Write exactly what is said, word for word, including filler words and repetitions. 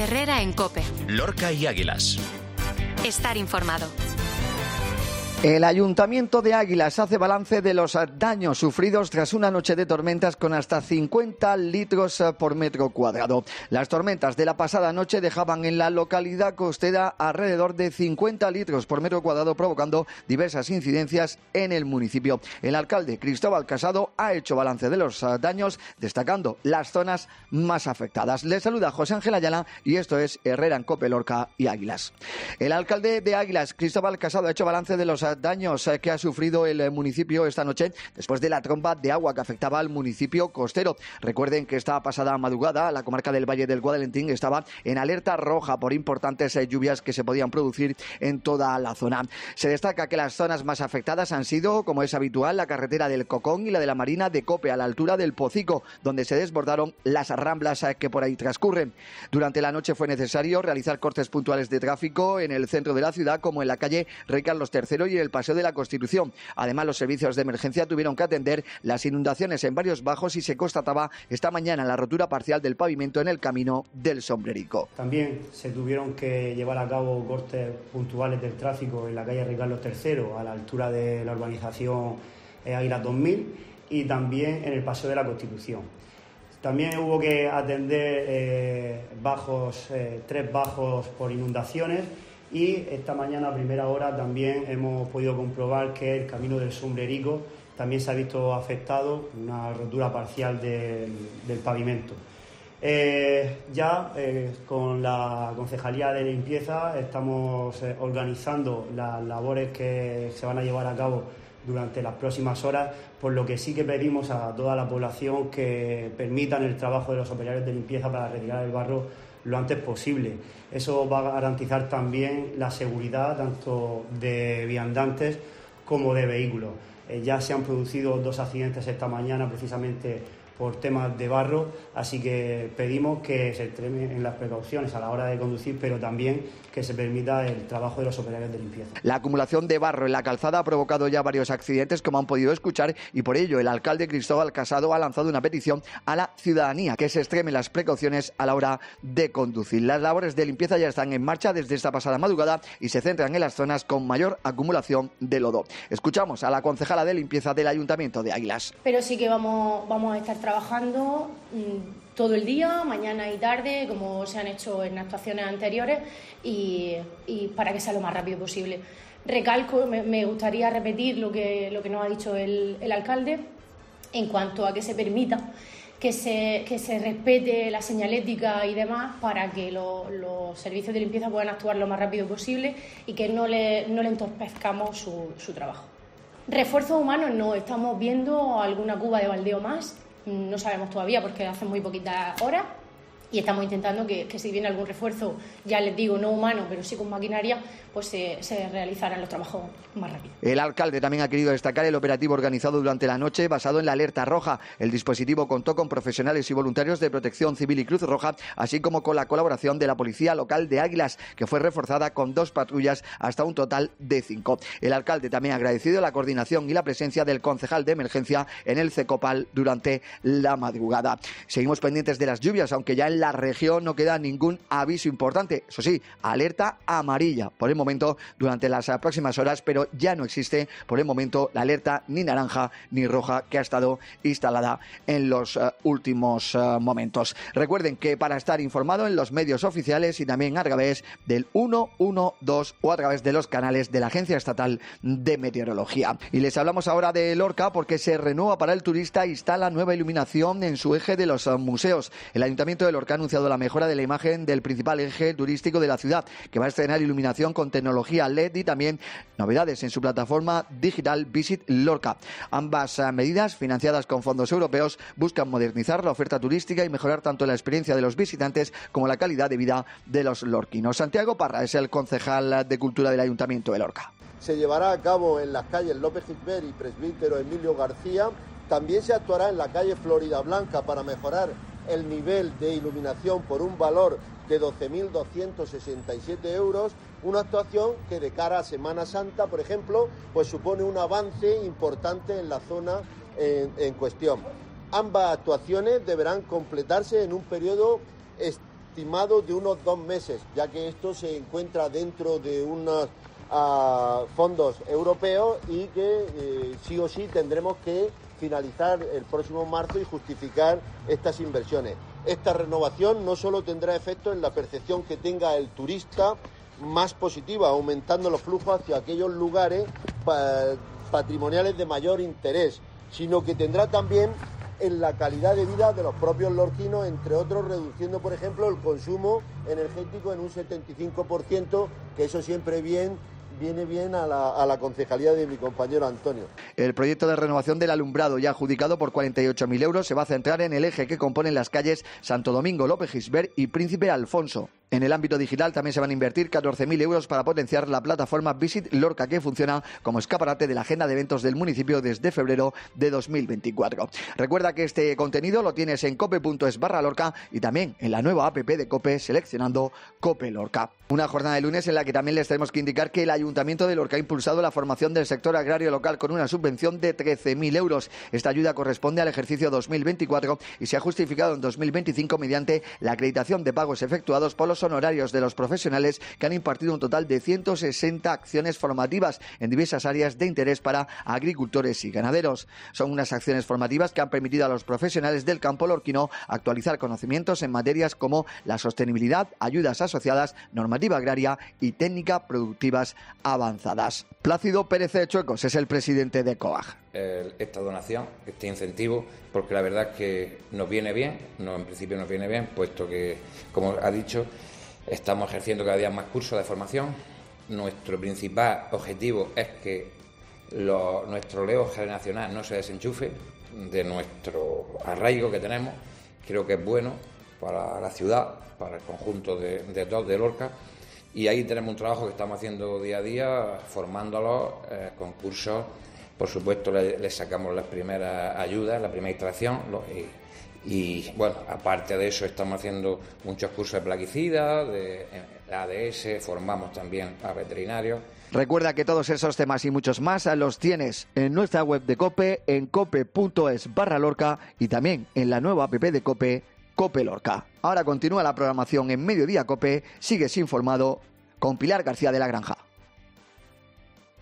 Herrera en COPE. Lorca y Águilas. Estar informado. El Ayuntamiento de Águilas hace balance de los daños sufridos tras una noche de tormentas con hasta cincuenta litros por metro cuadrado. Las tormentas de la pasada noche dejaban en la localidad costera alrededor de cincuenta litros por metro cuadrado, provocando diversas incidencias en el municipio. El alcalde Cristóbal Casado ha hecho balance de los daños, destacando las zonas más afectadas. Les saluda José Ángel Ayala y esto es Herrera en COPE, Lorca y Águilas. El alcalde de Águilas, Cristóbal Casado, ha hecho balance de los daños que ha sufrido el municipio esta noche después de la tromba de agua que afectaba al municipio costero. Recuerden que esta pasada madrugada la comarca del Valle del Guadalentín estaba en alerta roja por importantes lluvias que se podían producir en toda la zona. Se destaca que las zonas más afectadas han sido, como es habitual, la carretera del Cocón y la de la Marina de Cope, a la altura del Pocico, donde se desbordaron las ramblas que por ahí transcurren. Durante la noche fue necesario realizar cortes puntuales de tráfico en el centro de la ciudad, como en la calle Rey Carlos tercero y el Paseo de la Constitución. Además, los servicios de emergencia tuvieron que atender las inundaciones en varios bajos y se constataba esta mañana la rotura parcial del pavimento en el camino del Sombrerico. También se tuvieron que llevar a cabo cortes puntuales del tráfico en la calle Rey Carlos tercero, a la altura de la urbanización Águilas dos mil, y también en el Paseo de la Constitución. También hubo que atender eh, bajos, eh, tres bajos por inundaciones. Y esta mañana a primera hora también hemos podido comprobar que el camino del Sombrerico también se ha visto afectado, una rotura parcial del, del pavimento. Eh, ya eh, con la Concejalía de Limpieza estamos eh, organizando las labores que se van a llevar a cabo durante las próximas horas, por lo que sí que pedimos a toda la población que permitan el trabajo de los operarios de limpieza para retirar el barro lo antes posible. Eso va a garantizar también la seguridad tanto de viandantes como de vehículos. Eh, ya se han producido dos accidentes esta mañana precisamente por temas de barro, así que pedimos que se extremen en las precauciones a la hora de conducir, pero también que se permita el trabajo de los operarios de limpieza. La acumulación de barro en la calzada ha provocado ya varios accidentes, como han podido escuchar, y por ello el alcalde Cristóbal Casado ha lanzado una petición a la ciudadanía que se extremen las precauciones a la hora de conducir. Las labores de limpieza ya están en marcha desde esta pasada madrugada y se centran en las zonas con mayor acumulación de lodo. Escuchamos a la concejala de limpieza del Ayuntamiento de Águilas. Pero sí que vamos, vamos a estar trabajando mmm, todo el día, mañana y tarde, como se han hecho en actuaciones anteriores, y, y para que sea lo más rápido posible. Recalco, me, me gustaría repetir lo que, lo que nos ha dicho el, el alcalde en cuanto a que se permita que se, que se respete la señalética y demás para que lo, los servicios de limpieza puedan actuar lo más rápido posible y que no le, no le entorpezcamos su, su trabajo. Refuerzos humanos no, estamos viendo alguna cuba de baldeo más, no sabemos todavía porque hace muy poquitas horas, y estamos intentando que, que si viene algún refuerzo, ya les digo, no humano, pero sí con maquinaria, pues se, se realizarán los trabajos más rápido. El alcalde también ha querido destacar el operativo organizado durante la noche basado en la alerta roja. El dispositivo contó con profesionales y voluntarios de Protección Civil y Cruz Roja, así como con la colaboración de la Policía Local de Águilas, que fue reforzada con dos patrullas hasta un total de cinco. El alcalde también ha agradecido la coordinación y la presencia del concejal de emergencia en el CECOPAL durante la madrugada. Seguimos pendientes de las lluvias, aunque ya en la región no queda ningún aviso importante. Eso sí, alerta amarilla por el momento durante las próximas horas, pero ya no existe por el momento la alerta ni naranja ni roja que ha estado instalada en los uh, últimos uh, momentos. Recuerden que para estar informado en los medios oficiales y también a través del ciento doce o a través de los canales de la Agencia Estatal de Meteorología. Y les hablamos ahora de Lorca porque se renueva para el turista e instala nueva iluminación en su eje de los uh, museos. El Ayuntamiento de Lorca ha anunciado la mejora de la imagen del principal eje turístico de la ciudad, que va a estrenar iluminación con tecnología L E D y también novedades en su plataforma digital Visit Lorca. Ambas uh, medidas, financiadas con fondos europeos, buscan modernizar la oferta turística y mejorar tanto la experiencia de los visitantes como la calidad de vida de los lorquinos. Santiago Parra es el concejal de Cultura del Ayuntamiento de Lorca. Se llevará a cabo en las calles López Gisbert y Presbítero Emilio García. También se actuará en la calle Florida Blanca para mejorar el nivel de iluminación por un valor de doce mil doscientos sesenta y siete euros, una actuación que de cara a Semana Santa, por ejemplo, pues supone un avance importante en la zona en, en cuestión. Ambas actuaciones deberán completarse en un periodo estimado de unos dos meses, ya que esto se encuentra dentro de unos uh, fondos europeos y que eh, sí o sí tendremos que finalizar el próximo marzo y justificar estas inversiones. Esta renovación no solo tendrá efecto en la percepción que tenga el turista más positiva, aumentando los flujos hacia aquellos lugares pa- patrimoniales de mayor interés, sino que tendrá también en la calidad de vida de los propios lorquinos, entre otros, reduciendo, por ejemplo, el consumo energético en un setenta y cinco por ciento, que eso siempre bien, viene bien a la, a la concejalía de mi compañero Antonio. El proyecto de renovación del alumbrado, ya adjudicado por cuarenta y ocho mil euros, se va a centrar en el eje que componen las calles Santo Domingo, López Gisbert y Príncipe Alfonso. En el ámbito digital también se van a invertir catorce mil euros para potenciar la plataforma Visit Lorca, que funciona como escaparate de la agenda de eventos del municipio desde febrero de dos mil veinticuatro. Recuerda que este contenido lo tienes en cope.es barra Lorca y también en la nueva app de Cope seleccionando Cope Lorca. Una jornada de lunes en la que también les tenemos que indicar que el Ayuntamiento de Lorca ha impulsado la formación del sector agrario local con una subvención de trece mil euros. Esta ayuda corresponde al ejercicio dos mil veinticuatro y se ha justificado en dos mil veinticinco mediante la acreditación de pagos efectuados por los honorarios de los profesionales que han impartido un total de ciento sesenta acciones formativas en diversas áreas de interés para agricultores y ganaderos. Son unas acciones formativas que han permitido a los profesionales del campo lorquino actualizar conocimientos en materias como la sostenibilidad, ayudas asociadas, normativa agraria y técnica productivas avanzadas. Plácido Pérez Chuecos es el presidente de COAG. Esta donación, este incentivo, porque la verdad es que nos viene bien, no, en principio nos viene bien, puesto que, como ha dicho, estamos ejerciendo cada día más cursos de formación. Nuestro principal objetivo es que lo, nuestro relevo generacional no se desenchufe de nuestro arraigo que tenemos. Creo que es bueno para la ciudad, para el conjunto de, de todos de Lorca, y ahí tenemos un trabajo que estamos haciendo día a día, formándolos eh, con cursos. Por supuesto, les le sacamos las primeras ayudas, la primera instalación, lo, y, Y bueno, aparte de eso estamos haciendo muchos cursos de plaguicidas, de A D S, formamos también a veterinarios. Recuerda que todos esos temas y muchos más los tienes en nuestra web de COPE, en cope.es barra Lorca y también en la nueva app de COPE, COPE Lorca. Ahora continúa la programación en Mediodía COPE, sigues informado con Pilar García de la Granja.